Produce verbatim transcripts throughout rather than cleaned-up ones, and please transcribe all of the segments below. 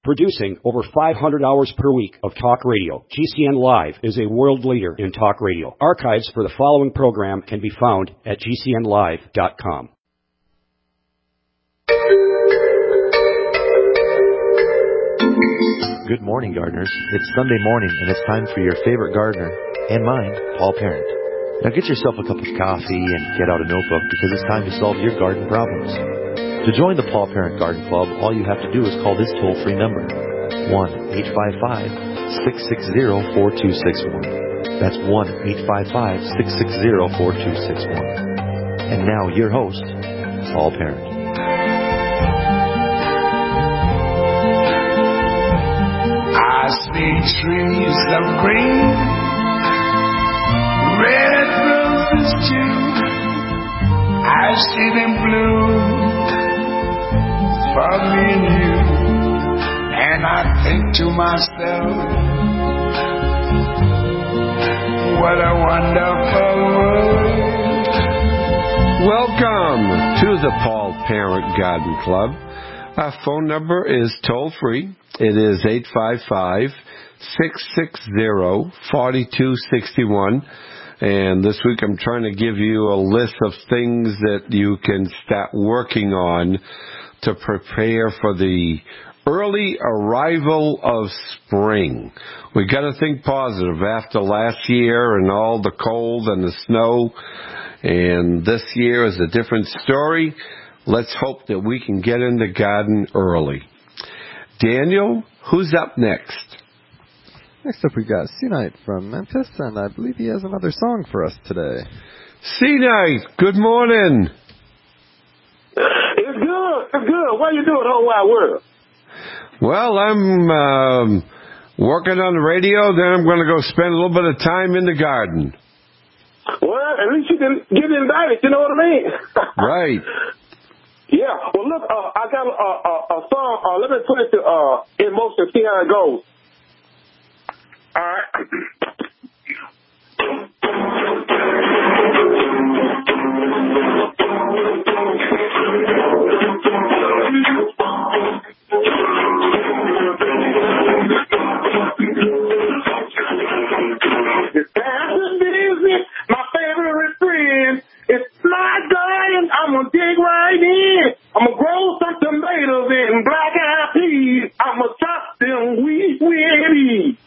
Producing over five hundred hours per week of talk radio, G C N Live is a world leader in talk radio. Archives for the following program can be found at G C N live dot com. Good morning, gardeners. It's Sunday morning, and it's time for your favorite gardener, and mine, Paul Parent. Now get yourself a cup of coffee and get out a notebook, because it's time to solve your garden problems. To join the Paul Parent Garden Club, all you have to do is call this toll-free number, one eight five five, six six zero, four two six one. That's one eight five five, six six zero, four two six one. And now, your host, Paul Parent. I see trees of green, red roses too. I see them bloom for me and you. And I think to myself, what a wonderful world. Welcome to the Paul Parent Garden Club. Our phone number is toll-free. It is eight five five, six six zero, four two six one. And this week I'm trying to give you a list of things that you can start working on to prepare for the early arrival of spring. We got to think positive after last year and all the cold and the snow. And this year is a different story. Let's hope that we can get in the garden early. Daniel, who's up next? Next up we got C-Night from Memphis, and I believe he has another song for us today. C-Night, good morning. It's good, it's good. What are you doing, whole wide world? Well, I'm um, working on the radio, then I'm going to go spend a little bit of time in the garden. Well, at least you can get invited, you know what I mean? Right. Yeah, well, look, uh, I got a, a, a song. Uh, let me put it to, uh, in motion, see how it goes. All right. It's time to visit my favorite friend. It's my garden. I'm going to dig right in. I'm going to grow some tomatoes and black-eyed peas. I'm going to chop them wee wee.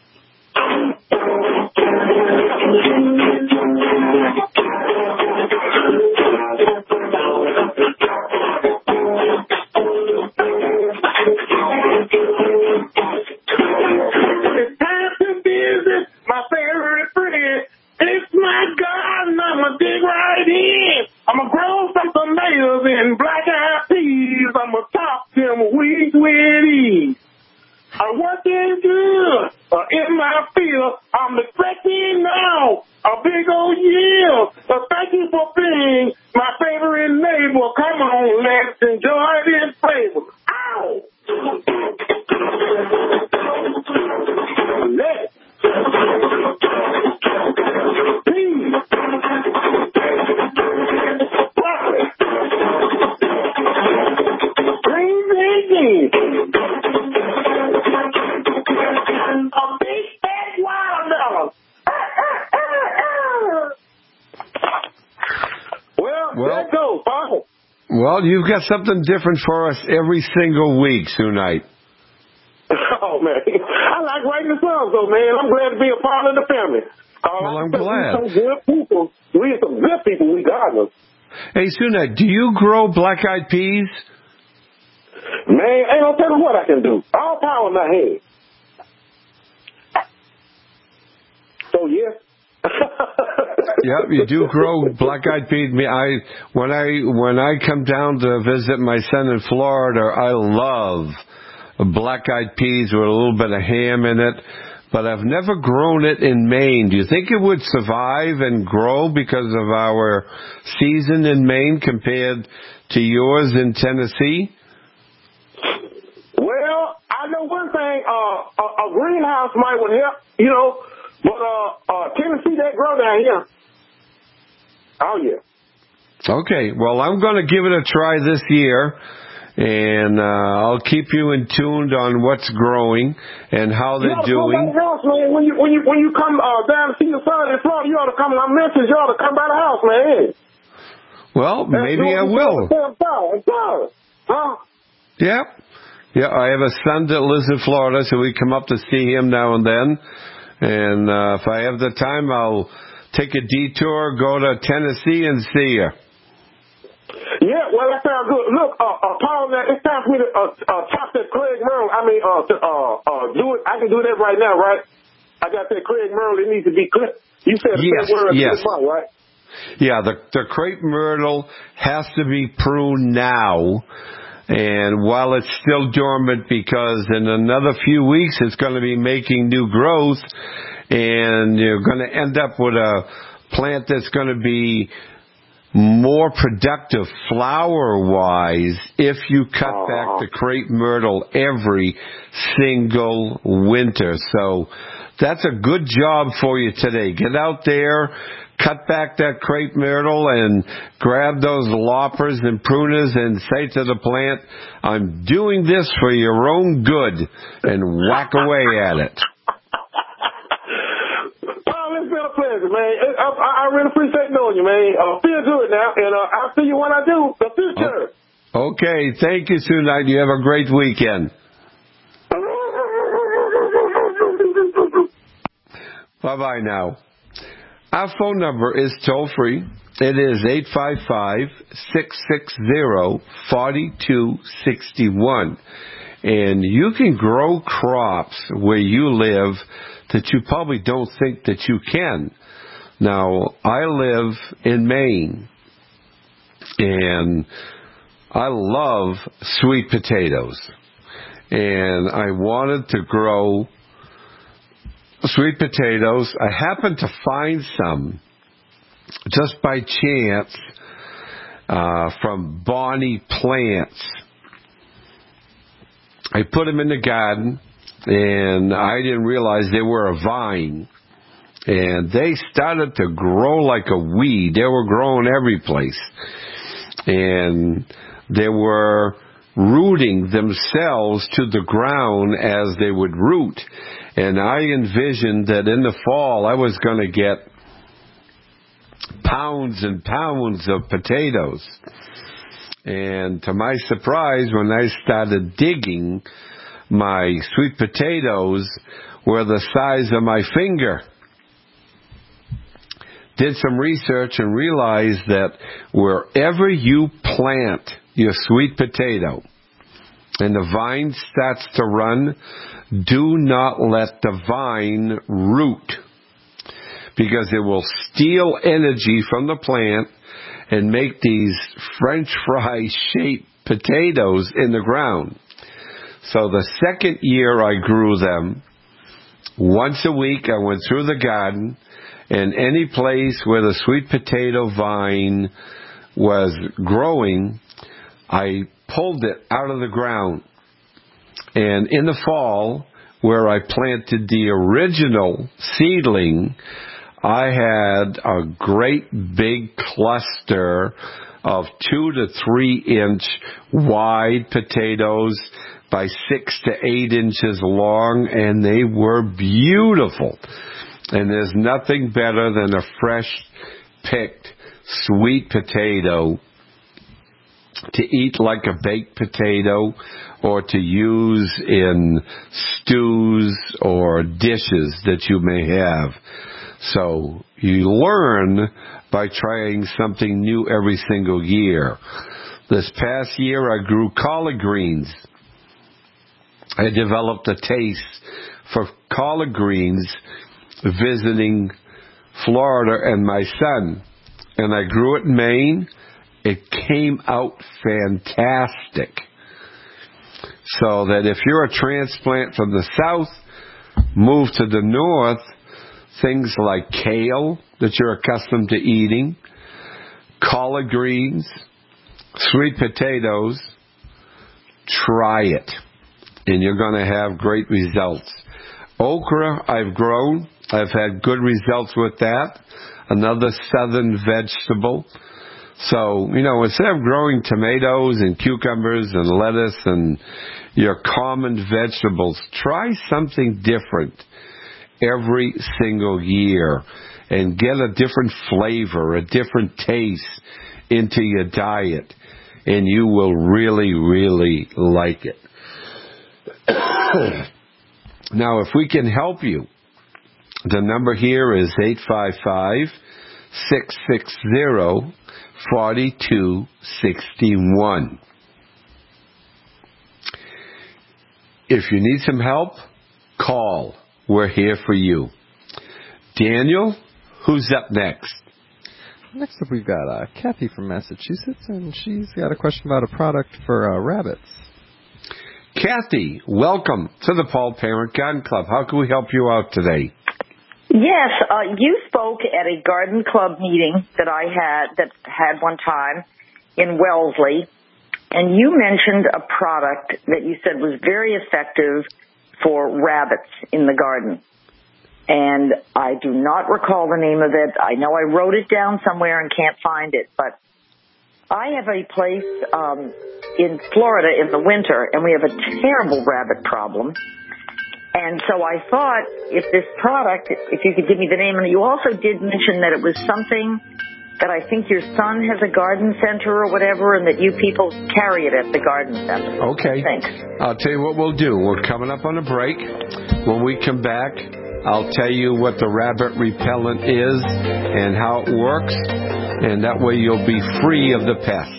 It's time to visit my favorite friend. It's my garden. I'm going to dig right in. I'm going to grow some tomatoes and black-eyed peas. I'm going to chop them wee wee. I'm working good uh, in my field. I'm expecting now a big old yield. So thank you for being my favorite neighbor. Come on, let's enjoy this flavor. Ow! Let's. Peas. Broccoli. Green beans. A big fat watermelon. Well, Well, there it goes, Paul. Well, you've got something different for us every single week, Sue-Night. Oh, man. I like writing the songs, though, man. I'm glad to be a part of the family. Uh, Well, I'm glad. We're some good people. We're some good people, we gardeners. Hey, Sue-Night, do you grow black-eyed peas? Man, ain't no telling what I can do. All power in my head. So, yes. Yep, you do grow black-eyed peas. Me, I when I when I come down to visit my son in Florida, I love black-eyed peas with a little bit of ham in it. But I've never grown it in Maine. Do you think it would survive and grow because of our season in Maine compared to yours in Tennessee? Well, I know one thing. Uh, a, a greenhouse might would help, you know. But uh, uh, Tennessee, they grow down here. Oh, yeah. Okay, well, I'm going to give it a try this year, and uh, I'll keep you in tuned on what's growing and how they're you doing. Come by the house, man. When you when you when you come uh, down to see your son in Florida, you ought to come. I mentioned you ought to come by the house, man. Well, maybe I will. Huh? Yeah. Yeah, I have a son that lives in Florida, so we come up to see him now and then. And uh, if I have the time, I'll take a detour, go to Tennessee, and see you. Yeah, well, that sounds good. Look, uh, uh, Paul, now, it's time for me to uh, uh, talk to Craig Merle. I mean, uh, to, uh, uh, do it. I can do that right now, right? I got that Craig Merle. It needs to be clipped. You said the yes, same word yes. month, right? Yeah, the, the crepe myrtle has to be pruned now. And while it's still dormant, because in another few weeks it's going to be making new growth, and you're going to end up with a plant that's going to be more productive flower-wise if you cut uh-huh. back the crepe myrtle every single winter. So that's a good job for you today. Get out there, cut back that crepe myrtle, and grab those loppers and pruners and say to the plant, I'm doing this for your own good, and whack away at it. Paul, it's been a pleasure, man. I, I, I really appreciate knowing you, man. Uh, feel good now, and uh, I'll see you when I do. The future. Okay, thank you, Sue Knight. You have a great weekend. Bye-bye now. Our phone number is toll-free. It is eight five five, six six zero, four two six one. And you can grow crops where you live that you probably don't think that you can. Now, I live in Maine, and I love sweet potatoes. And I wanted to grow sweet potatoes. I happened to find some just by chance uh, from Bonnie Plants. I put them in the garden, and I didn't realize they were a vine. And they started to grow like a weed. They were growing every place. And they were rooting themselves to the ground as they would root. And I envisioned that in the fall I was going to get pounds and pounds of potatoes. And to my surprise, when I started digging, my sweet potatoes were the size of my finger. Did some research and realized that wherever you plant your sweet potato and the vine starts to run, do not let the vine root, because it will steal energy from the plant and make these French fry shaped potatoes in the ground. So the second year I grew them, once a week I went through the garden, and any place where the sweet potato vine was growing, I pulled it out of the ground. And in the fall, where I planted the original seedling, I had a great big cluster of two to three inch wide potatoes by six to eight inches long, and they were beautiful. And there's nothing better than a fresh picked sweet potato to eat like a baked potato, or to use in stews or dishes that you may have. So you learn by trying something new every single year. This past year I grew collard greens. I developed a taste for collard greens visiting Florida and my son. And I grew it in Maine. It came out fantastic. So that if you're a transplant from the south, move to the north, things like kale that you're accustomed to eating, collard greens, sweet potatoes, try it. And you're going to have great results. Okra, I've grown. I've had good results with that. Another southern vegetable. So, you know, instead of growing tomatoes and cucumbers and lettuce and your common vegetables, try something different every single year and get a different flavor, a different taste into your diet, and you will really, really like it. Now, if we can help you, the number here is eight five five, six six zero, four two six one. If you need some help, call. We're here for you. Daniel, who's up next? Next up, we've got uh, Kathy from Massachusetts, and she's got a question about a product for uh, rabbits. Kathy, welcome to the Paul Parent Garden Club. How can we help you out today? Yes, uh, you spoke at a garden club meeting that I had that had one time in Wellesley, and you mentioned a product that you said was very effective for rabbits in the garden. And I do not recall the name of it. I know I wrote it down somewhere and can't find it, but I have a place um, in Florida in the winter, and we have a terrible rabbit problem. And so I thought if this product, if you could give me the name, and you also did mention that it was something that I think your son has a garden center or whatever, and that you people carry it at the garden center. Okay. Thanks. I'll tell you what we'll do. We're coming up on a break. When we come back, I'll tell you what the rabbit repellent is and how it works, and that way you'll be free of the pest.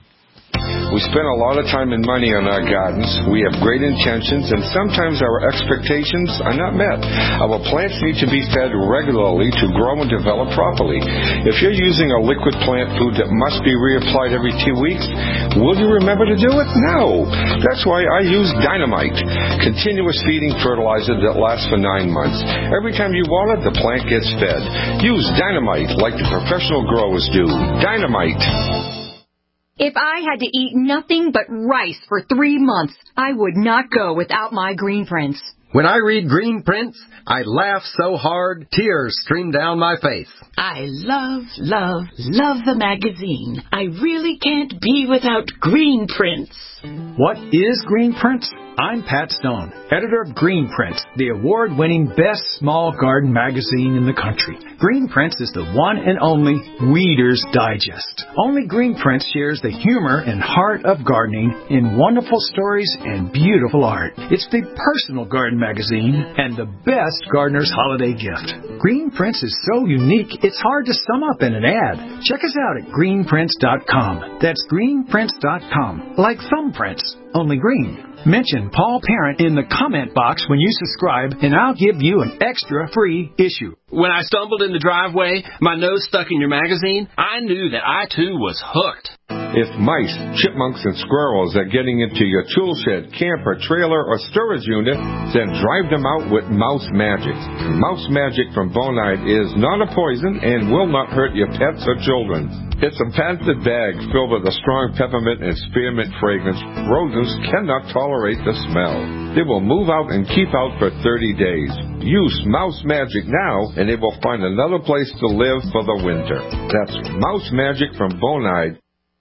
We spend a lot of time and money on our gardens. We have great intentions, and sometimes our expectations are not met. Our plants need to be fed regularly to grow and develop properly. If you're using a liquid plant food that must be reapplied every two weeks, will you remember to do it? No. That's why I use Dynamite, continuous feeding fertilizer that lasts for nine months. Every time you water, the plant gets fed. Use Dynamite like the professional growers do. Dynamite. If I had to eat nothing but rice for three months, I would not go without my Green Prints. When I read Green Prints, I laugh so hard, tears stream down my face. I love, love, love the magazine. I really can't be without Green Prints. What is Green Prints? I'm Pat Stone, editor of Green Prints, the award-winning best small garden magazine in the country. Green Prints is the one and only Weeder's Digest. Only Green Prints shares the humor and heart of gardening in wonderful stories and beautiful art. It's the personal garden magazine and the best gardener's holiday gift. Green Prints is so unique, it's hard to sum up in an ad. Check us out at green prints dot com. That's green prints dot com. Like thumbprints, only green. Mention Paul Parent in the comment box when you subscribe, and I'll give you an extra free issue. When I stumbled in the driveway, my nose stuck in your magazine, I knew that I, too, was hooked. If mice, chipmunks, and squirrels are getting into your tool shed, camper, trailer, or storage unit, then drive them out with Mouse Magic. Mouse Magic from Bonide is not a poison and will not hurt your pets or children. It's a patented bag filled with a strong peppermint and spearmint fragrance. Rodents cannot tolerate the smell. They will move out and keep out for thirty days. Use Mouse Magic now, and they will find another place to live for the winter. That's Mouse Magic from Bonide.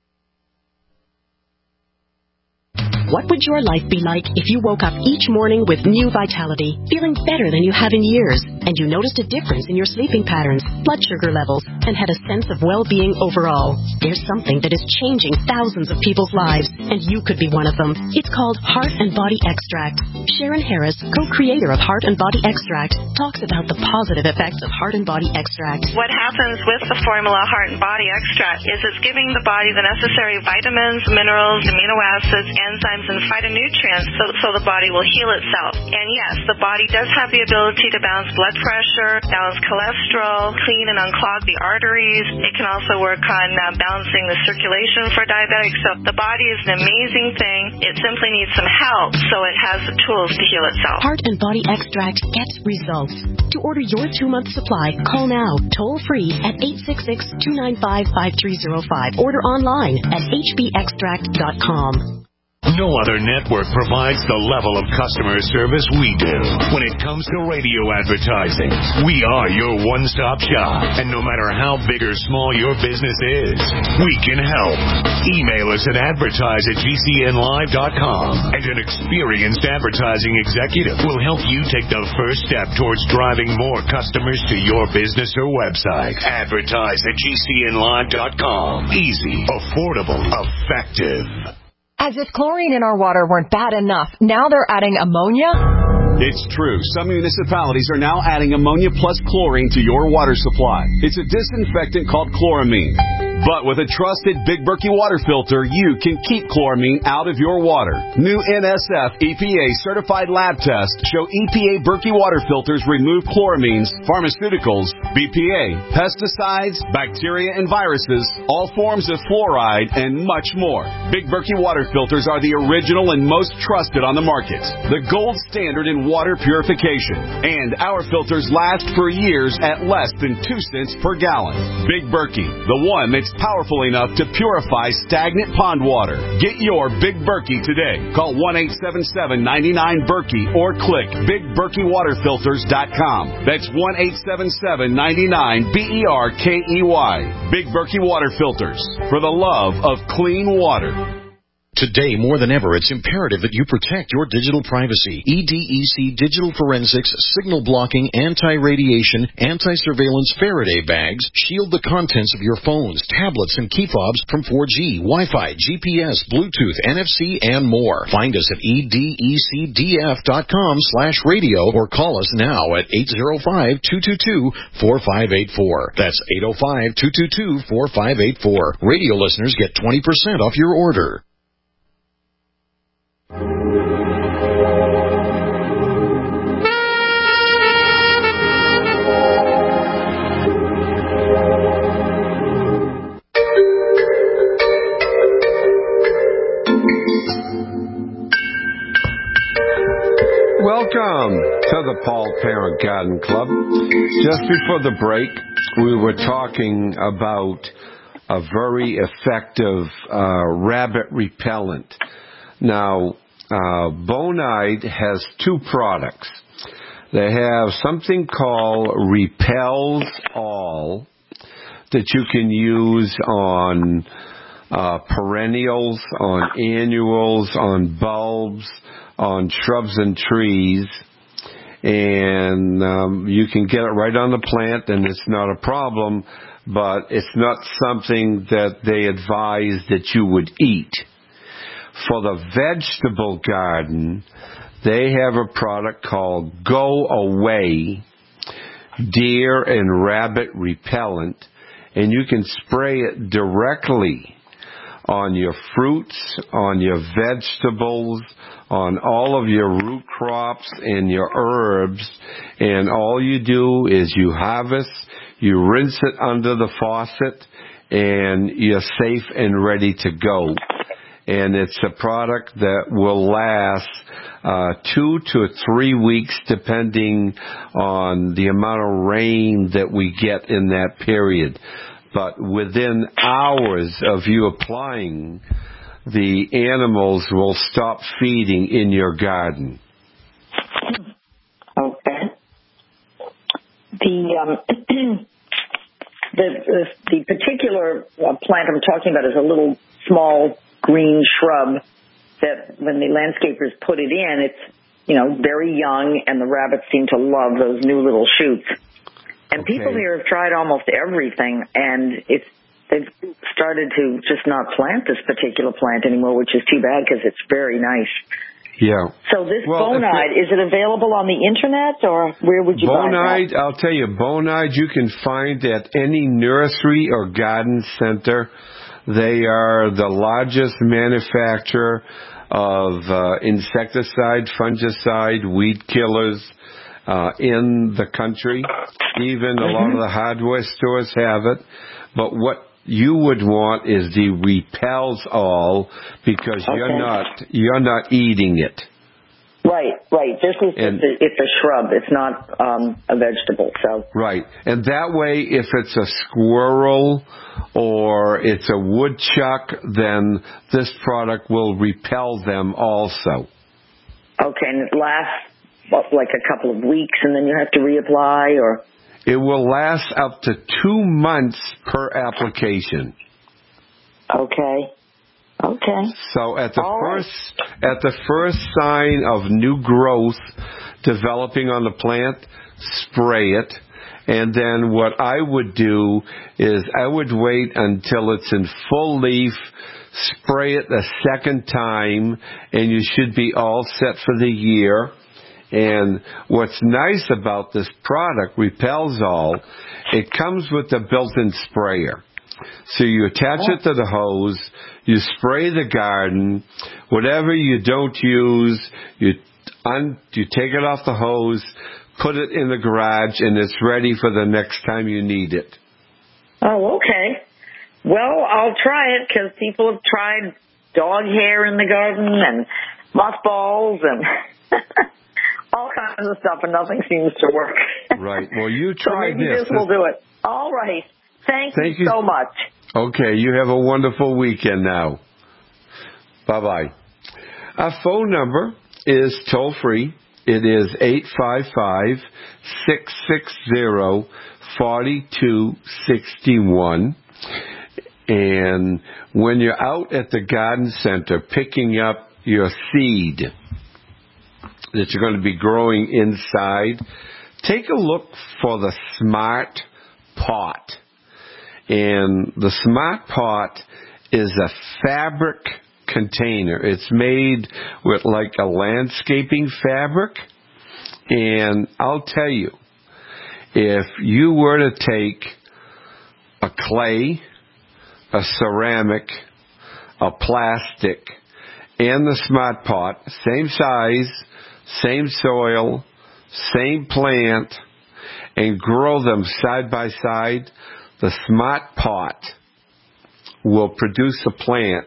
What would your life be like if you woke up each morning with new vitality, feeling better than you have in years, and you noticed a difference in your sleeping patterns, blood sugar levels, and had a sense of well-being overall? There's something that is changing thousands of people's lives, and you could be one of them. It's called Heart and Body Extract. Sharon Harris, co-creator of Heart and Body Extract, talks about the positive effects of Heart and Body Extract. What happens with the formula Heart and Body Extract is it's giving the body the necessary vitamins, minerals, amino acids, enzymes, and phytonutrients so, so the body will heal itself. And yes, the body does have the ability to balance blood pressure, balance cholesterol, clean and unclog the arteries. It can also work on uh, balancing the circulation for diabetics. So the body is an amazing thing. It simply needs some help so it has the tools to heal itself. Heart and Body Extract gets results. To order your two-month supply, call now, toll-free at eight six six, two nine five, five three zero five. Order online at h b extract dot com. No other network provides the level of customer service we do. When it comes to radio advertising, we are your one-stop shop. And no matter how big or small your business is, we can help. Email us at advertise at G C N live dot com, and an experienced advertising executive will help you take the first step towards driving more customers to your business or website. Advertise at G C N live dot com. Easy, affordable, effective. As if chlorine in our water weren't bad enough, now they're adding ammonia? It's true. Some municipalities are now adding ammonia plus chlorine to your water supply. It's a disinfectant called chloramine. But with a trusted Big Berkey water filter, you can keep chloramine out of your water. New N S F E P A certified lab tests show E P A Berkey water filters remove chloramines, pharmaceuticals, B P A, pesticides, bacteria and viruses, all forms of fluoride, and much more. Big Berkey water filters are the original and most trusted on the market. The gold standard in water purification. And our filters last for years at less than two cents per gallon. Big Berkey, the one that's powerful enough to purify stagnant pond water. Get your Big Berkey today. Call one eight seven seven, nine nine, Berkey or click big berkey water filters dot com. That's one eight seven seven, nine nine, B E R K E Y. Big Berkey Water Filters. For the love of clean water. Today, more than ever, it's imperative that you protect your digital privacy. E D E C Digital Forensics, signal blocking, anti-radiation, anti-surveillance Faraday bags shield the contents of your phones, tablets, and key fobs from four G, Wi-Fi, G P S, Bluetooth, N F C, and more. Find us at E D E C D F dot com slash radio or call us now at eight zero five, two two two, four five eight four. That's eight zero five, two two two, four five eight four. Radio listeners get twenty percent off your order. Welcome to the Paul Parent Garden Club. Just before the break, we were talking about a very effective uh, rabbit repellent. Now, uh, Bonide has two products. They have something called Repels All that you can use on uh, perennials, on annuals, on bulbs, on shrubs and trees, and um, you can get it right on the plant, and it's not a problem, but it's not something that they advise that you would eat. For the vegetable garden, they have a product called Go Away Deer and Rabbit Repellent, and you can spray it directly on your fruits, on your vegetables, on all of your root crops and your herbs, and all you do is you harvest, you rinse it under the faucet, and you're safe and ready to go. And it's a product that will last uh, two to three weeks depending on the amount of rain that we get in that period. But within hours of you applying, the animals will stop feeding in your garden. Okay. The um, the, the the particular uh, plant I'm talking about is a little small green shrub that when the landscapers put it in, it's, you know, very young, and the rabbits seem to love those new little shoots. And okay. People here have tried almost everything, and it's they've started to just not plant this particular plant anymore, which is too bad because it's very nice. Yeah. So this well, Bonide, is it available on the Internet, or where would you Bonide, buy that? I'll tell you, Bonide you can find at any nursery or garden center. They are the largest manufacturer of uh, insecticide, fungicide, weed killers uh, in the country. Even a lot of the hardware stores have it. But what you would want is the Repels All, because okay. you're not you're not eating it. Right, right. This is And- just a, it's a shrub. It's not um, a vegetable. So Right. And that way, if it's a squirrel or it's a woodchuck, then this product will repel them also. okay, and it lasts what, like a couple of weeks, and then you have to reapply, or It will last up to two months per application. okay, okay. So at the All first at the first sign of new growth developing on the plant, spray it. And then what I would do is I would wait until it's in full leaf, spray it the second time, and you should be all set for the year. And what's nice about this product, Repels All, it comes with a built-in sprayer. So you attach it to the hose, you spray the garden, whatever you don't use, you un- you take it off the hose, put it in the garage, and it's ready for the next time you need it. Oh, okay. Well, I'll try it because people have tried dog hair in the garden and mothballs and all kinds of stuff, and nothing seems to work. Right. Well, you try so maybe this. this will do it. All right. Thank, Thank you you so much. Okay, you have a wonderful weekend now. Bye-bye. Our phone number is toll-free. It is eight five five, six six zero, four two six one. And when you're out at the garden center picking up your seed that you're going to be growing inside, take a look for the Smart Pot. And the Smart Pot is a fabric container. It's made with like a landscaping fabric. And I'll tell you, if you were to take a clay, a ceramic, a plastic, and the Smart Pot, same size, same soil, same plant, and grow them side by side, the Smart Pot will produce a plant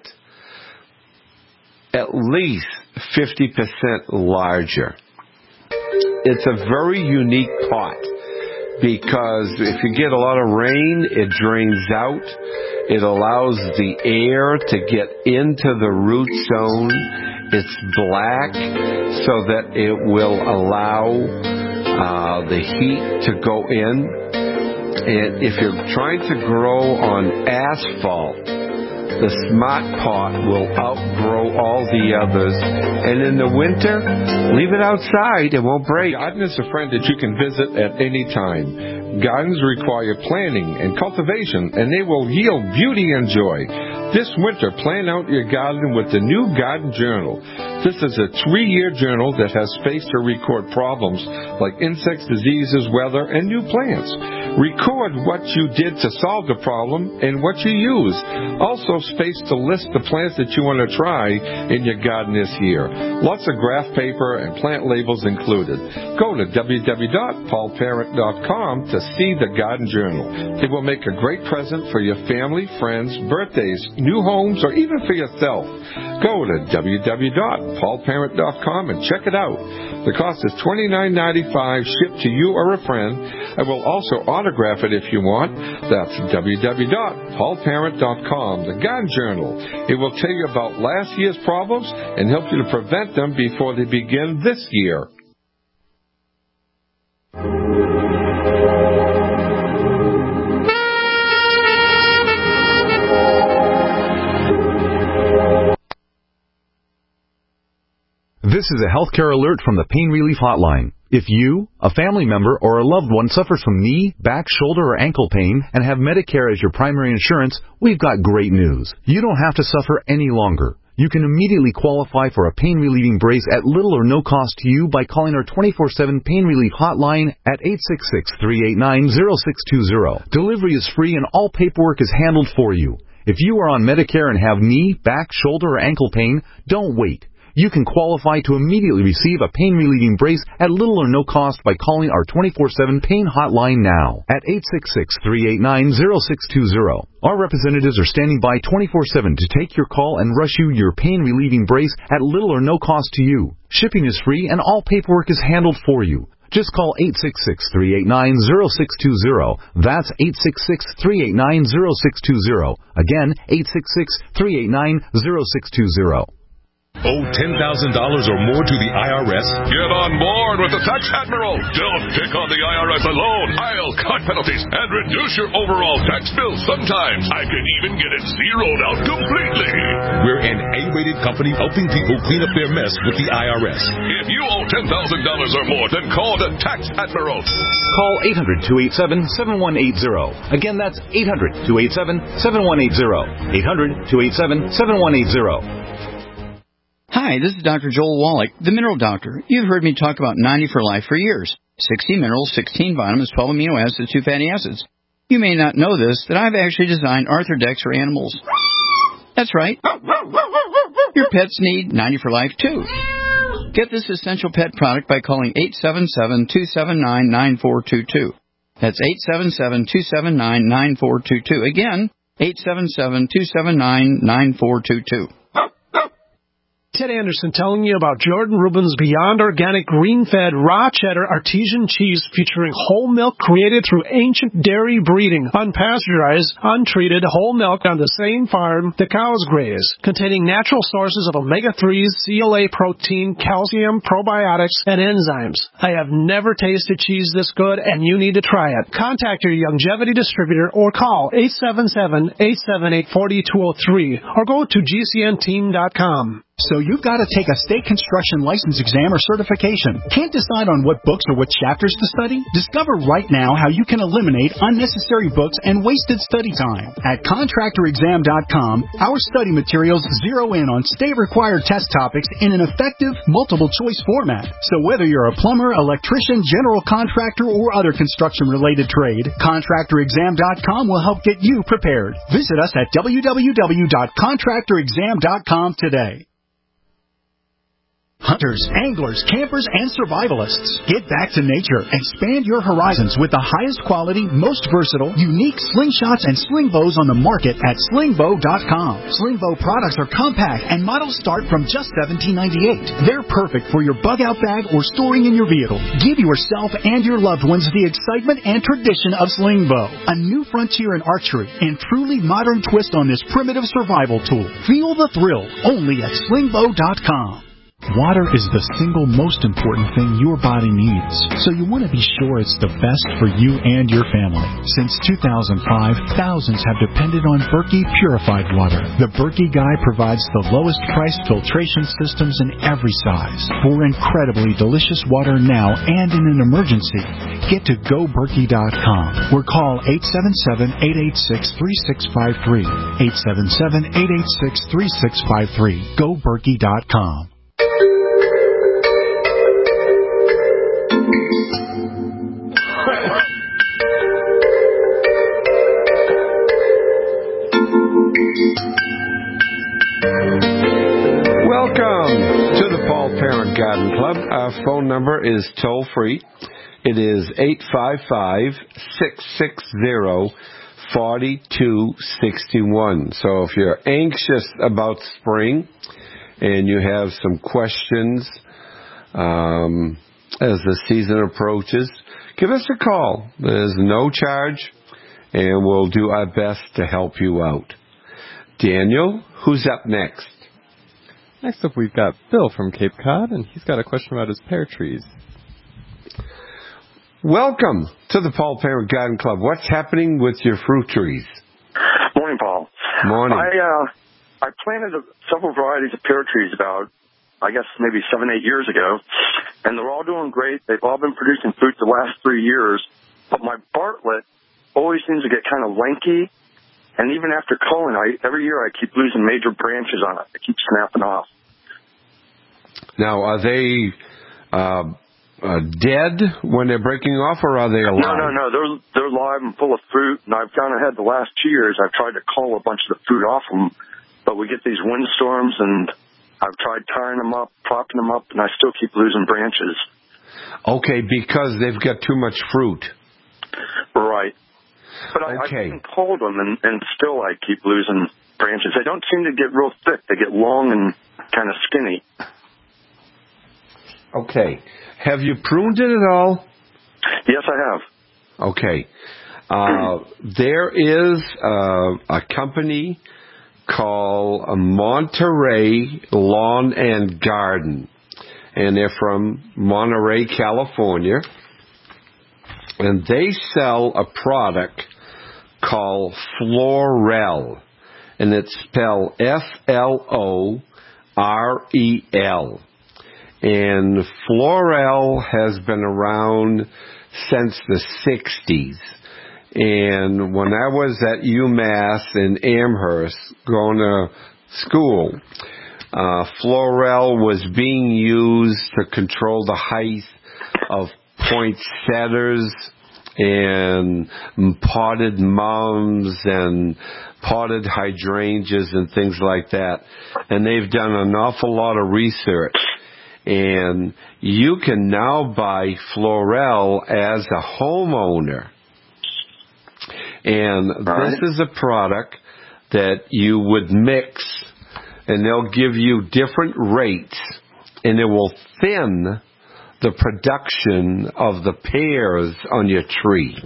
at least fifty percent larger. It's a very unique pot because if you get a lot of rain, it drains out. It allows the air to get into the root zone. It's black so that it will allow uh, the heat to go in. And if you're trying to grow on asphalt, the Smart Pot will outgrow all the others. And in the winter, leave it outside. It won't break. A garden is a friend that you can visit at any time. Gardens require planning and cultivation, and they will yield beauty and joy. This winter, plan out your garden with the new Garden Journal. This is a three-year journal that has space to record problems like insects, diseases, weather, and new plants. Record what you did to solve the problem and what you used. Also space to list the plants that you want to try in your garden this year. Lots of graph paper and plant labels included. Go to w w w dot paul parent dot com to see the Garden Journal. It will make a great present for your family, friends, birthdays, new homes, or even for yourself. Go to w w w dot paul parent dot com and check it out. The cost is twenty-nine ninety-five shipped to you or a friend. I will also autograph it if you want. That's w w w dot paul parent dot com, the Garden Journal. It will tell you about last year's problems and help you to prevent them before they begin this year. This is a healthcare alert from the Pain Relief Hotline. If you, a family member, or a loved one suffers from knee, back, shoulder, or ankle pain and have Medicare as your primary insurance, we've got great news. You don't have to suffer any longer. You can immediately qualify for a pain-relieving brace at little or no cost to you by calling our twenty-four seven Pain Relief Hotline at eight six six, three eight nine, zero six two zero. Delivery is free and all paperwork is handled for you. If you are on Medicare and have knee, back, shoulder, or ankle pain, don't wait. You can qualify to immediately receive a pain-relieving brace at little or no cost by calling our twenty-four seven pain hotline now at eight six six, three eight nine, zero six two zero. Our representatives are standing by twenty-four seven to take your call and rush you your pain-relieving brace at little or no cost to you. Shipping is free and all paperwork is handled for you. Just call eight six six, three eight nine, zero six two zero. That's eight six six, three eight nine, zero six two zero. Again, eight six six, three eight nine, zero six two zero. Owe ten thousand dollars or more to the I R S? Get on board with the Tax Admiral. Don't pick on the I R S alone. I'll cut penalties and reduce your overall tax bill. Sometimes I can even get it zeroed out completely. We're an A-rated company helping people clean up their mess with the I R S. If you owe ten thousand dollars or more, then call the Tax Admiral. Call eight hundred, two eight seven, seven one eight zero. Again, that's eight hundred, two eight seven, seven one eight zero. eight hundred, two eight seven, seven one eight zero. Hi, this is Doctor Joel Wallach, the Mineral Doctor. You've heard me talk about ninety for Life for years. sixty minerals, sixteen vitamins, twelve amino acids, two fatty acids. You may not know this, that I've actually designed Arthrodex for animals. That's right. Your pets need ninety for Life, too. Get this essential pet product by calling eight seven seven, two seven nine, nine four two two. That's eight seven seven, two seven nine, nine four two two. Again, eight seven seven, two seven nine, nine four two two. Ted Anderson telling you about Jordan Rubin's Beyond Organic Green-Fed Raw Cheddar Artesian Cheese featuring whole milk created through ancient dairy breeding, unpasteurized, untreated whole milk on the same farm the cows graze, containing natural sources of omega threes, C L A protein, calcium, probiotics, and enzymes. I have never tasted cheese this good, and you need to try it. Contact your Youngevity distributor or call eight seven seven, eight seven eight, four two zero three or go to G C N team dot com. So you've got to take a state construction license exam or certification. Can't decide on what books or what chapters to study? Discover right now how you can eliminate unnecessary books and wasted study time. At contractor exam dot com, our study materials zero in on state-required test topics in an effective, multiple-choice format. So whether you're a plumber, electrician, general contractor, or other construction-related trade, contractor exam dot com will help get you prepared. Visit us at w w w dot contractor exam dot com today. Hunters, anglers, campers, and survivalists, get back to nature. Expand your horizons with the highest quality, most versatile, unique slingshots and sling bows on the market at sling bow dot com. Sling bow products are compact and models start from just seventeen ninety-eight. They're perfect for your bug out bag or storing in your vehicle. Give yourself and your loved ones the excitement and tradition of sling bow, a new frontier in archery and truly modern twist on this primitive survival tool. Feel the thrill only at sling bow dot com. Water is the single most important thing your body needs, so you want to be sure it's the best for you and your family. Since two thousand five, thousands have depended on Berkey purified water. The Berkey Guy provides the lowest priced filtration systems in every size. For incredibly delicious water now and in an emergency, get to go berkey dot com or call eight seven seven, eight eight six, three six five three. eight seven seven, eight eight six, three six five three. go berkey dot com. Welcome to the Paul Parent Garden Club. Our phone number is toll free. It is eight five five, six six zero, four two six one. So if you're anxious about spring and you have some questions um, as the season approaches, give us a call. There's no charge, and we'll do our best to help you out. Daniel, who's up next? Next up, we've got Bill from Cape Cod, and he's got a question about his pear trees. Welcome to the Paul Parent Garden Club. What's happening with your fruit trees? Morning, Paul. Morning. I uh, I planted a, several varieties of pear trees about, I guess, maybe seven, eight years ago, and they're all doing great. They've all been producing fruit the last three years, but my Bartlett always seems to get kind of lanky, and even after culling, I, every year I keep losing major branches on it. They keep snapping off. Now, are they uh, uh, dead when they're breaking off, or are they alive? No, no, no. They're, they're live and full of fruit, and I've gone ahead the last two years. I've tried to cull a bunch of the fruit off them, but we get these windstorms, and I've tried tying them up, propping them up, and I still keep losing branches. Okay, because they've got too much fruit. Right. But I, okay. I can hold them, and, and still I keep losing branches. They don't seem to get real thick. They get long and kind of skinny. Okay. Have you pruned it at all? Yes, I have. Okay. Uh, there is uh, a company called Monterey Lawn and Garden, and they're from Monterey, California, and they sell a product called Florel, and it's spelled F L O R E L. And Florel has been around since the sixties. And when I was at UMass in Amherst going to school, uh, Florel was being used to control the height of poinsettias and potted mums and potted hydrangeas and things like that. And they've done an awful lot of research. And you can now buy Florel as a homeowner. And this is a product that you would mix, and they'll give you different rates, and it will thin the production of the pears on your tree.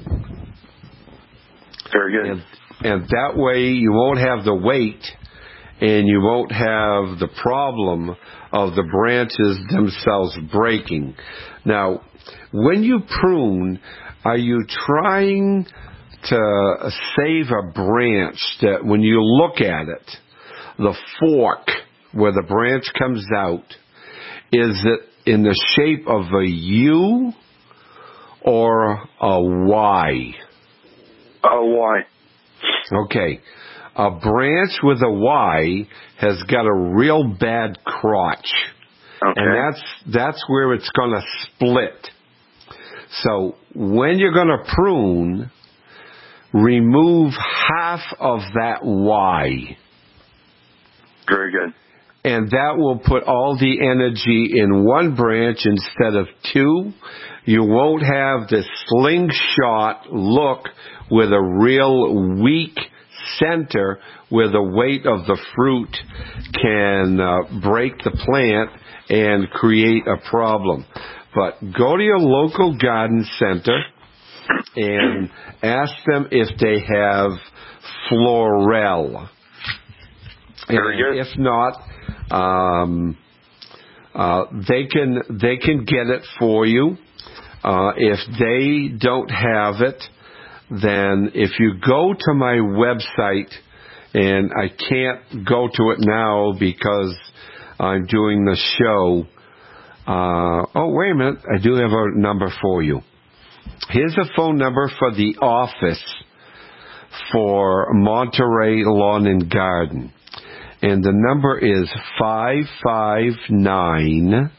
Very good. And, and that way you won't have the weight, and you won't have the problem of the branches themselves breaking. Now, when you prune, are you trying to save a branch that when you look at it, the fork where the branch comes out, is it in the shape of a U or a Y? A Y. Okay. A branch with a Y has got a real bad crotch. Okay. And that's that's where it's going to split. So when you're going to prune, remove half of that Y. Very good. And that will put all the energy in one branch instead of two. You won't have the slingshot look with a real weak center where the weight of the fruit can uh, break the plant and create a problem. But go to your local garden center and ask them if they have Florel. Very good. And if not, um, uh, they can they can get it for you. Uh, if they don't have it, then if you go to my website, and I can't go to it now because I'm doing the show. Uh, oh, wait a minute. I do have a number for you. Here's a phone number for the office for Monterey Lawn and Garden. And the number is five five nine,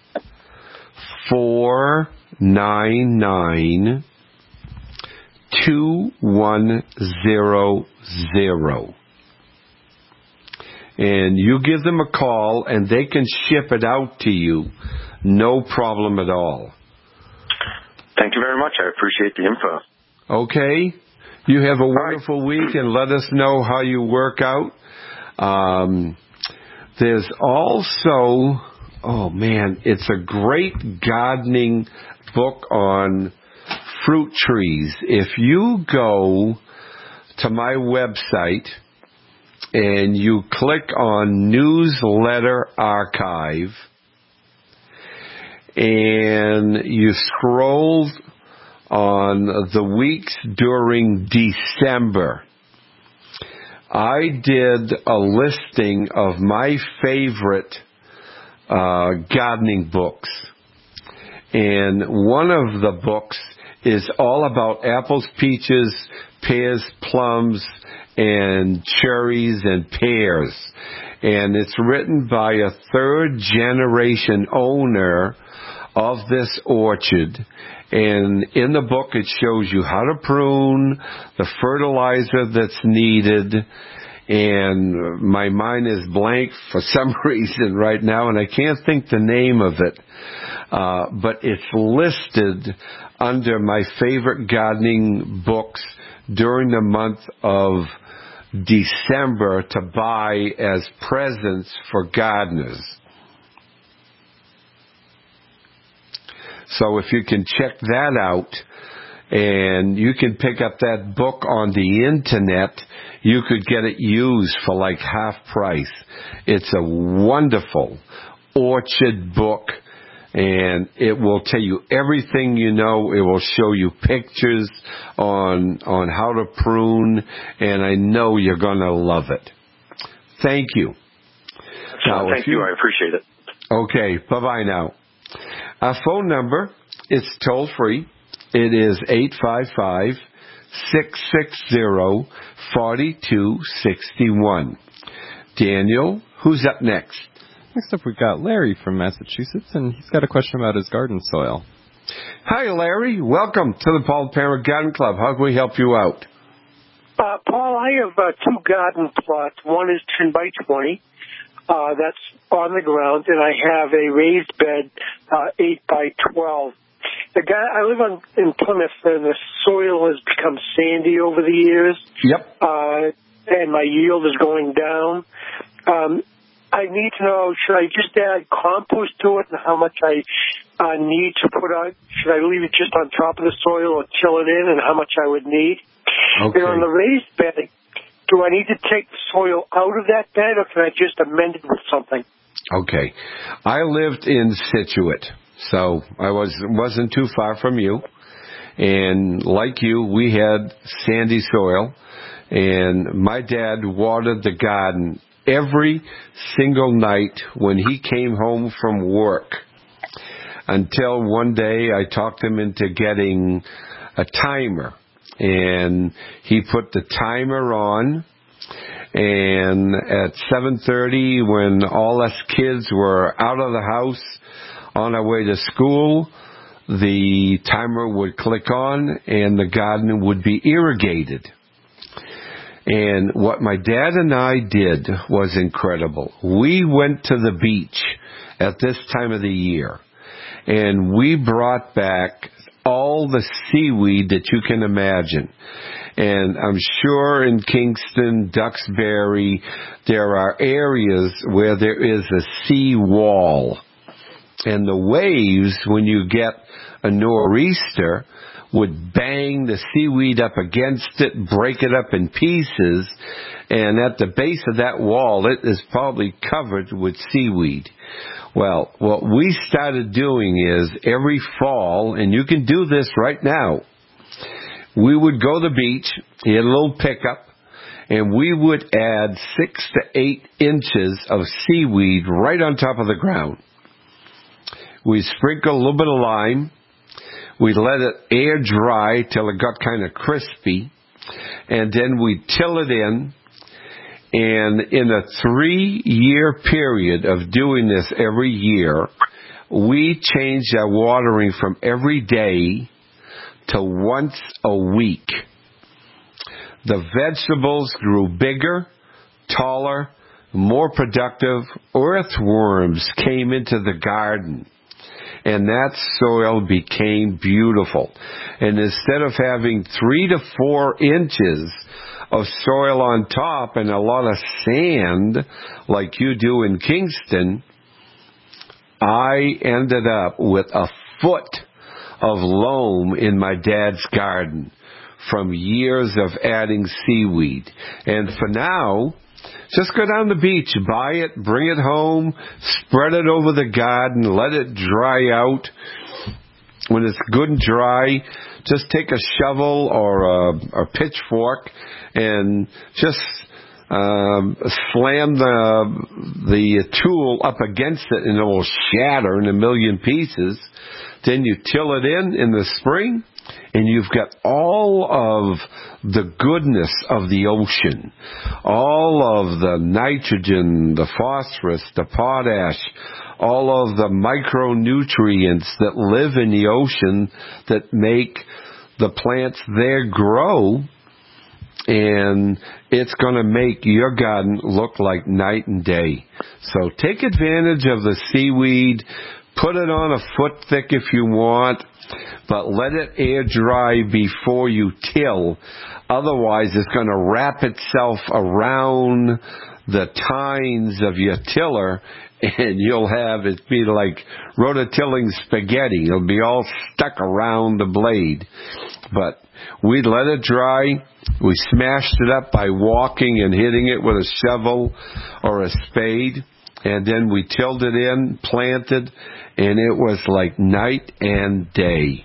four nine nine, two one zero zero. And you give them a call and they can ship it out to you. No problem at all. Thank you very much. I appreciate the info. Okay. You have a wonderful week and let us know how you work out. Um, there's also, oh man, it's a great gardening book on fruit trees. If you go to my website and you click on Newsletter Archive and you scroll on the weeks during December, I did a listing of my favorite uh, gardening books. And one of the books is all about apples, peaches, pears, plums, and cherries and pears. And it's written by a third generation owner of this orchard. And in the book it shows you how to prune, the fertilizer that's needed, and my mind is blank for some reason right now, and I can't think the name of it. Uh, but it's listed under my favorite gardening books during the month of December to buy as presents for gardeners. So if you can check that out, and you can pick up that book on the internet, you could get it used for like half price. It's a wonderful orchard book, and it will tell you everything you know. It will show you pictures on on how to prune, and I know you're going to love it. Thank you. Now, Thank you. you. I appreciate it. Okay. Bye-bye now. Our phone number is toll-free. It is eight five five, six six zero, four two six one. Daniel, who's up next? Next up, we've got Larry from Massachusetts, and he's got a question about his garden soil. Hi, Larry. Welcome to the Paul Parent Garden Club. How can we help you out? Uh, Paul, I have uh, two garden plots. One is ten by twenty. Uh, that's on the ground, and I have a raised bed, uh, eight by twelve. The guy I live on in Plymouth, and the soil has become sandy over the years. Yep. Uh, and my yield is going down. Um, I need to know, should I just add compost to it, and how much I uh, need to put on? Should I leave it just on top of the soil or till it in, and how much I would need? Okay. And on the raised bed, do I need to take the soil out of that bed, or can I just amend it with something? Okay. I lived in Scituate, so I was, wasn't too far from you. And like you, we had sandy soil. And my dad watered the garden every single night when he came home from work. Until one day I talked him into getting a timer. And he put the timer on. And at seven thirty, when all us kids were out of the house on our way to school, the timer would click on and the garden would be irrigated. And what my dad and I did was incredible. We went to the beach at this time of the year, and we brought back all the seaweed that you can imagine. And I'm sure in Kingston, Duxbury, there are areas where there is a sea wall. And the waves, when you get a nor'easter, would bang the seaweed up against it, break it up in pieces, and at the base of that wall, it is probably covered with seaweed. Well, what we started doing is every fall, and you can do this right now, we would go to the beach, he had a little pickup, and we would add six to eight inches of seaweed right on top of the ground. We sprinkle a little bit of lime. We let it air dry till it got kind of crispy, and then we till it in. And in a three-year period of doing this every year, we changed our watering from every day to once a week. The vegetables grew bigger, taller, more productive. Earthworms came into the garden. And that soil became beautiful. And instead of having three to four inches of soil on top and a lot of sand like you do in Kingston, I ended up with a foot of loam in my dad's garden from years of adding seaweed. And for now, just go down the beach, buy it, bring it home, spread it over the garden, let it dry out. When it's good and dry, just take a shovel or a, a pitchfork and just um, slam the the tool up against it and it will shatter in a million pieces. Then you till it in in the spring, and you've got all of the goodness of the ocean, all of the nitrogen, the phosphorus, the potash, all of the micronutrients that live in the ocean that make the plants there grow. and it's going to make your garden look like night and day. So take advantage of the seaweed. Put it on a foot thick if you want, but let it air dry before you till. Otherwise, it's going to wrap itself around the tines of your tiller, and you'll have it be like rototilling spaghetti. It'll be all stuck around the blade. But we let it dry. We smashed it up by walking and hitting it with a shovel or a spade. And then we tilled it in, planted, and it was like night and day.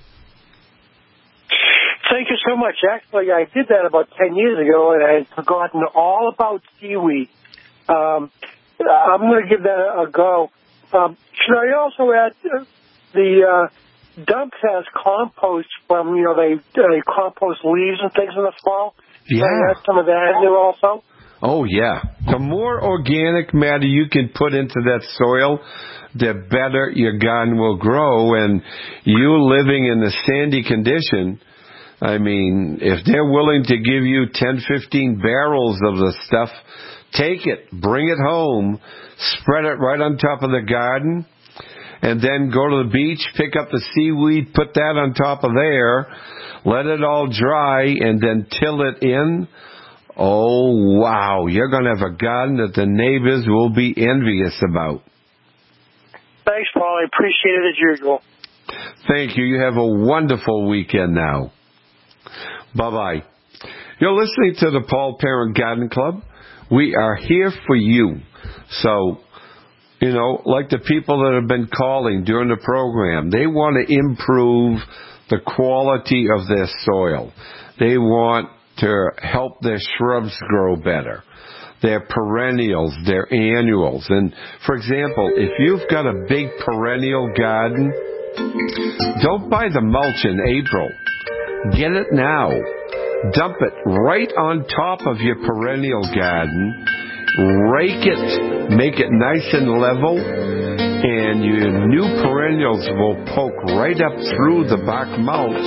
Thank you so much. Actually, I did that about ten years ago, and I had forgotten all about seaweed. Um, I'm going to give that a, a go. Um, should I also add uh, the uh, dump has compost from, you know, they, they compost leaves and things in the fall? Yeah. Should I add some of that in there also? Oh, yeah. The more organic matter you can put into that soil, the better your garden will grow. And you living in the sandy condition, I mean, if they're willing to give you ten, fifteen barrels of the stuff, take it, bring it home, spread it right on top of the garden, and then go to the beach, pick up the seaweed, put that on top of there, let it all dry, and then till it in. Oh, wow. You're going to have a garden that the neighbors will be envious about. Thanks, Paul. I appreciate it as usual. Thank you. You have a wonderful weekend now. Bye-bye. You're listening to the Paul Parent Garden Club. We are here for you. So, you know, like the people that have been calling during the program, they want to improve the quality of their soil. They want to help their shrubs grow better, their perennials, their annuals. And, for example, if you've got a big perennial garden, don't buy the mulch in April. Get it now. Dump it right on top of your perennial garden. Rake it. Make it nice and level. And your new perennials will poke right up through the bark mulch.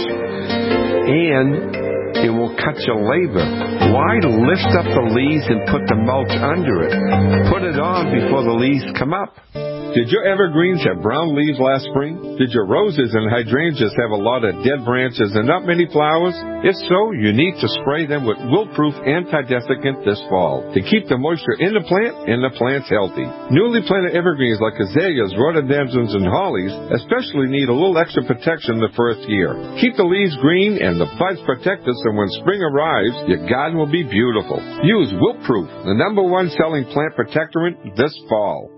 And it will cut your labor. Why lift up the leaves and put the mulch under it? Put it on before the leaves come up. Did your evergreens have brown leaves last spring? Did your roses and hydrangeas have a lot of dead branches and not many flowers? If so, you need to spray them with Wilt-Proof Anti-Desiccant this fall to keep the moisture in the plant and the plants healthy. Newly planted evergreens like azaleas, rhododendrons, and hollies especially need a little extra protection the first year. Keep the leaves green and the buds protected so when spring arrives, your garden will be beautiful. Use Wilt-Proof, the number one selling plant protectorant this fall.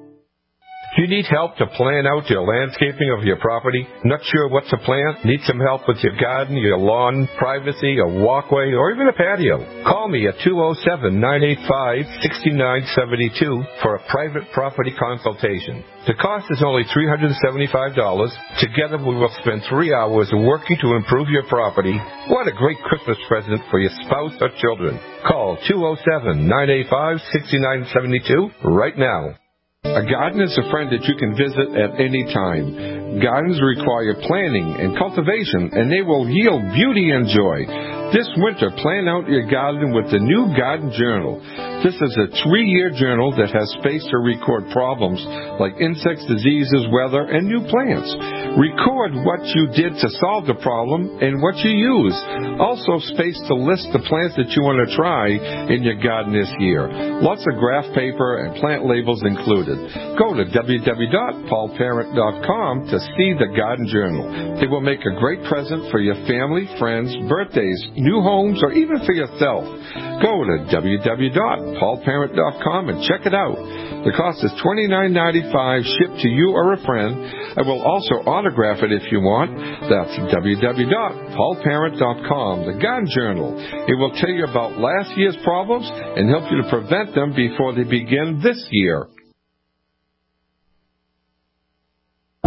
Do you need help to plan out your landscaping of your property? Not sure what to plant? Need some help with your garden, your lawn, privacy, a walkway, or even a patio? Call me at two oh seven, nine eight five, six nine seven two for a private property consultation. The cost is only three hundred seventy-five dollars. Together we will spend three hours working to improve your property. What a great Christmas present for your spouse or children. Call two oh seven, nine eight five, six nine seven two right now. A garden is a friend that you can visit at any time. Gardens require planning and cultivation, and they will yield beauty and joy. This winter, plan out your garden with the new Garden Journal. This is a three-year journal that has space to record problems like insects, diseases, weather, and new plants. Record what you did to solve the problem and what you use. Also space to list the plants that you want to try in your garden this year. Lots of graph paper and plant labels included. Go to w w w dot paul parent dot com to see the Garden Journal. It will make a great present for your family, friends, birthdays, new homes, or even for yourself. Go to w w w dot paul parent dot com and check it out. The cost is twenty-nine ninety-five shipped to you or a friend. I will also autograph it if you want. That's w w w dot paul parent dot com, the Garden Journal. It will tell you about last year's problems and help you to prevent them before they begin this year.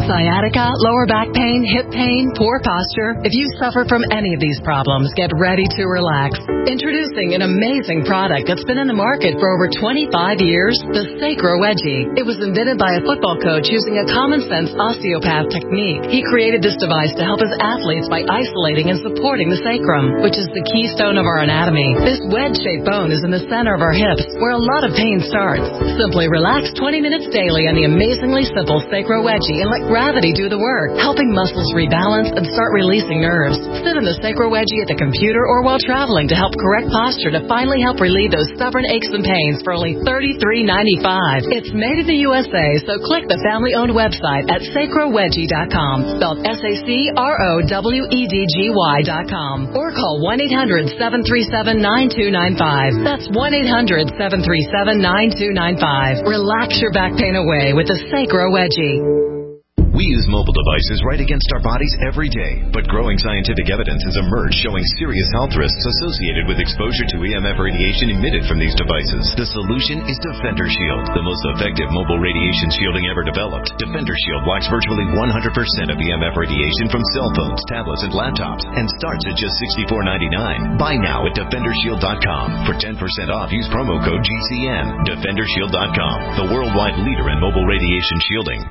Sciatica, lower back pain, hip pain, poor posture. If you suffer from any of these problems, get ready to relax. Introducing an amazing product that's been in the market for over twenty-five years, the Sacro Wedgie. It was invented by a football coach using a common-sense osteopath technique. He created this device to help his athletes by isolating and supporting the sacrum, which is the keystone of our anatomy. This wedge-shaped bone is in the center of our hips, where a lot of pain starts. Simply relax twenty minutes daily on the amazingly simple Sacro Wedgie and let gravity do the work, helping muscles rebalance and start releasing nerves. Sit in the Sacro Wedgie at the computer or while traveling to help correct posture to finally help relieve those stubborn aches and pains for only thirty-three ninety-five. It's made in the U S A, so click the family-owned website at sacro wedgie dot com, spelled S A C R O W E D G Y dot com, or call one eight hundred seven three seven nine two nine five. That's one eight hundred seven three seven nine two nine five. Relax your back pain away with the Sacro Wedgie. We use mobile devices right against our bodies every day, but growing scientific evidence has emerged showing serious health risks associated with exposure to E M F radiation emitted from these devices. The solution is Defender Shield, the most effective mobile radiation shielding ever developed. Defender Shield blocks virtually one hundred percent of E M F radiation from cell phones, tablets, and laptops, and starts at just sixty-four ninety-nine. Buy now at defender shield dot com. For ten percent off, use promo code G C N. defender shield dot com, the worldwide leader in mobile radiation shielding.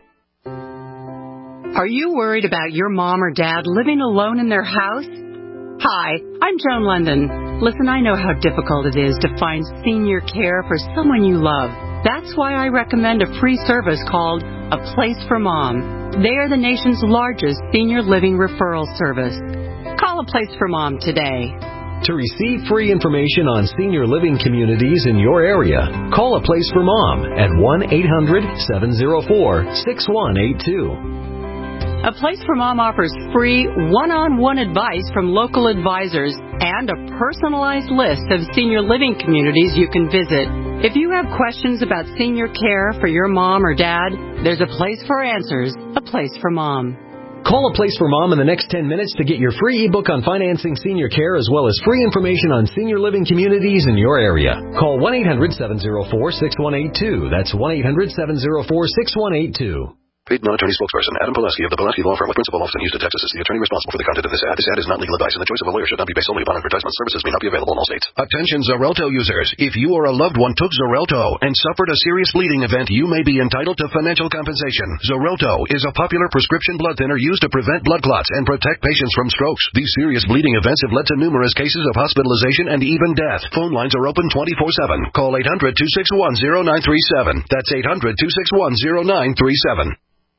Are you worried about your mom or dad living alone in their house? Hi, I'm Joan London. Listen, I know how difficult it is to find senior care for someone you love. That's why I recommend a free service called A Place for Mom. They are the nation's largest senior living referral service. Call A Place for Mom today. To receive free information on senior living communities in your area, call A Place for Mom at one eight hundred seven oh four six one eight two. A Place for Mom offers free one-on-one advice from local advisors and a personalized list of senior living communities you can visit. If you have questions about senior care for your mom or dad, there's a place for answers, A Place for Mom. Call A Place for Mom in the next ten minutes to get your free ebook on financing senior care as well as free information on senior living communities in your area. Call one eight hundred seven oh four six one eight two. That's one eight hundred seven oh four six one eight two. Paid non-attorney spokesperson Adam Pulaski of the Pulaski Law Firm with principal office in Houston, Texas is the attorney responsible for the content of this ad. This ad is not legal advice, and the choice of a lawyer should not be based solely upon advertisement. Services may not be available in all states. Attention Xarelto users. If you or a loved one took Xarelto and suffered a serious bleeding event, you may be entitled to financial compensation. Xarelto is a popular prescription blood thinner used to prevent blood clots and protect patients from strokes. These serious bleeding events have led to numerous cases of hospitalization and even death. Phone lines are open twenty-four seven. Call eight hundred two six one oh nine three seven. That's eight hundred two six one oh nine three seven.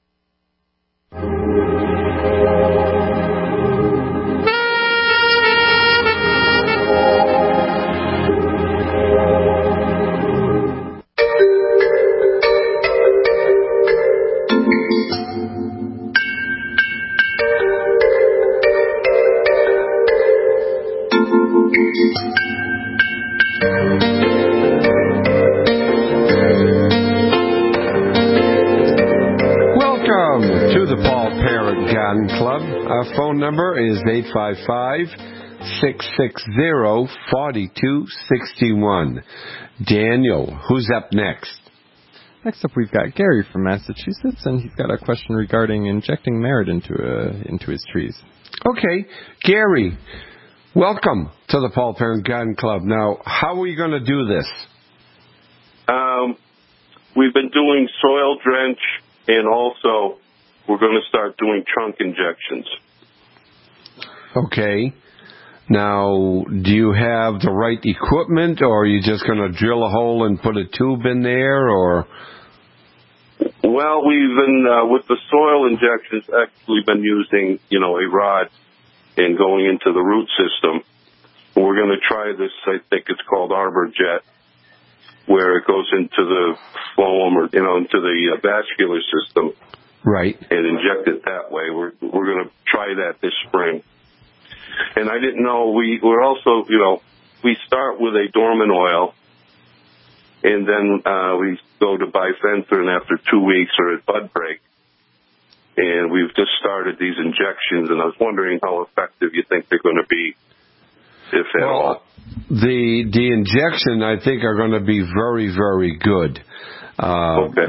Club. Our phone number is eight five five, six six zero, four two six one. Daniel, who's up next? Next up, we've got Gary from Massachusetts, and he's got a question regarding injecting merit into uh, into his trees. Okay, Gary, welcome to the Paul Parent Garden Club. Now, how are we going to do this? Um, we've been doing soil drench, and also we're going to start doing trunk injections. Okay. Now, do you have the right equipment, or are you just going to drill a hole and put a tube in there, or? Well, we've been, uh, with the soil injections, actually been using, you know, a rod and going into the root system. We're going to try this, I think it's called Arbor Jet, where it goes into the phloem or, you know, into the uh, vascular system. Right. And inject it that way. We're we're going to try that this spring. And I didn't know, we, we're also, you know, we start with a dormant oil, and then uh, we go to bifenthrin after two weeks or at bud break. And we've just started these injections, and I was wondering how effective you think they're going to be, if at well, all. The, the injection, I think, are going to be very, very good. Uh, okay.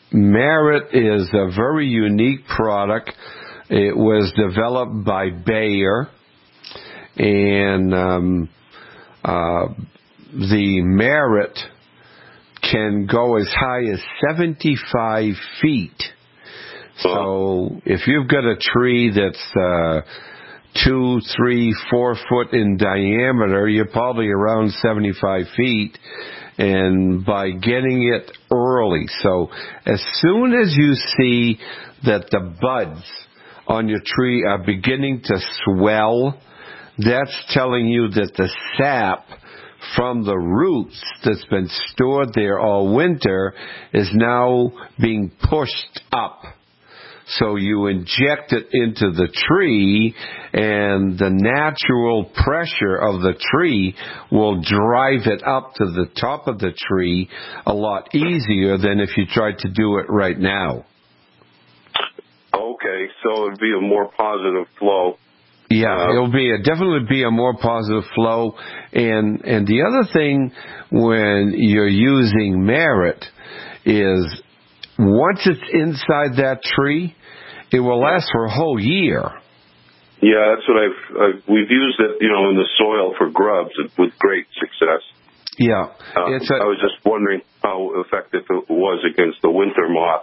Merit is a very unique product. It was developed by Bayer, and um, uh, the Merit can go as high as seventy-five feet. So if you've got a tree that's uh, two, three, four foot in diameter, you're probably around seventy-five feet. And by getting it early, so as soon as you see that the buds on your tree are beginning to swell, that's telling you that the sap from the roots that's been stored there all winter is now being pushed up. So you inject it into the tree, and the natural pressure of the tree will drive it up to the top of the tree a lot easier than if you tried to do it right now. Okay, so it'd be a more positive flow. Yeah, uh, it'll be a, definitely be a more positive flow. And and the other thing when you're using Merit is once it's inside that tree, it will last for a whole year. Yeah, that's what I've, I've we've used it, you know, in the soil for grubs with great success. Yeah, uh, it's a, I was just wondering how effective it was against the winter moth.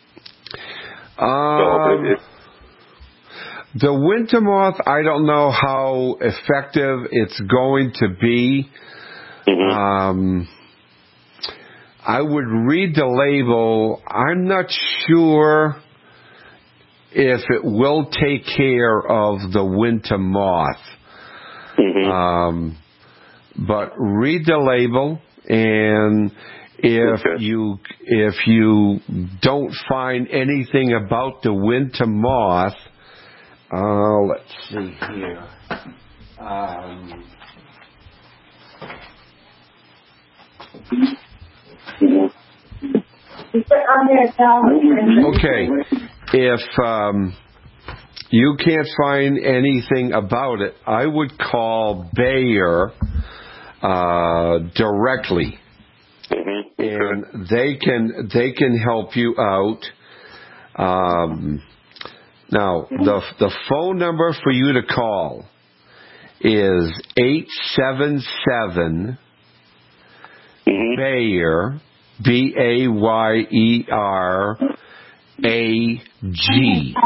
Um, so it, it, the winter moth, I don't know how effective it's going to be. Mm-hmm. Um, I would read the label. I'm not sure if it will take care of the winter moth. Mm-hmm. Um, but read the label, and if okay. you if you don't find anything about the winter moth, uh, let's see here. Um, Okay, if um, you can't find anything about it, I would call Bayer uh, directly, mm-hmm. and they can they can help you out. Um, now, the the phone number for you to call is eight seven seven Bayer. B A Y E R A G.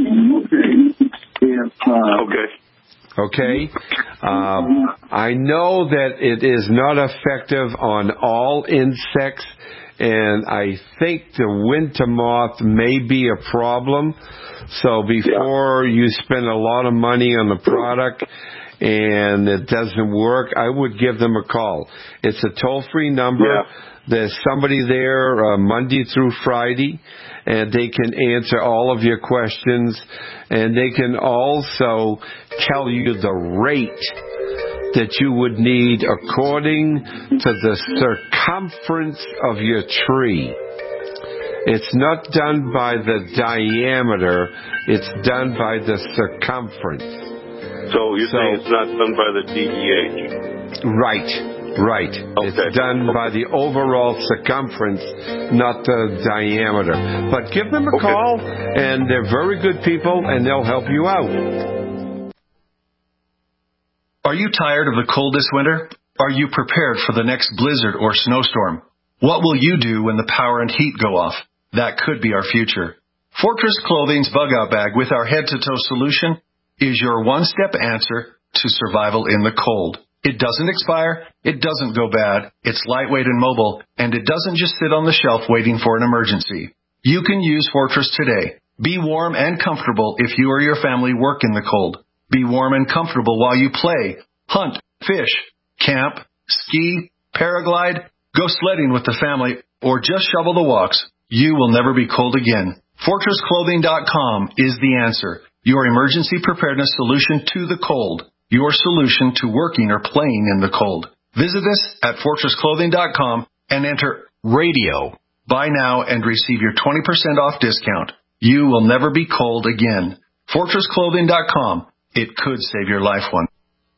Okay. Okay. Um, I know that it is not effective on all insects, and I think the winter moth may be a problem. So before you spend a lot of money on the product and it doesn't work, I would give them a call. It's a toll-free number. Yeah. There's somebody there uh, Monday through Friday, and they can answer all of your questions, and they can also tell you the rate that you would need according to the circumference of your tree. It's not done by the diameter, it's done by the circumference. So you're so, saying it's not done by the D E H? Right. Right. Okay. It's done okay. by the overall circumference, not the diameter. But give them a okay. call, and they're very good people, and they'll help you out. Are you tired of the cold this winter? Are you prepared for the next blizzard or snowstorm? What will you do when the power and heat go off? That could be our future. Fortress Clothing's Bug-Out Bag with our head-to-toe solution is your one-step answer to survival in the cold. It doesn't expire, it doesn't go bad, it's lightweight and mobile, and it doesn't just sit on the shelf waiting for an emergency. You can use Fortress today. Be warm and comfortable if you or your family work in the cold. Be warm and comfortable while you play, hunt, fish, camp, ski, paraglide, go sledding with the family, or just shovel the walks. You will never be cold again. Fortress Clothing dot com is the answer. Your emergency preparedness solution to the cold. Your solution to working or playing in the cold. Visit us at Fortress Clothing dot com and enter radio. Buy now and receive your twenty percent off discount. You will never be cold again. Fortress Clothing dot com. It could save your life one.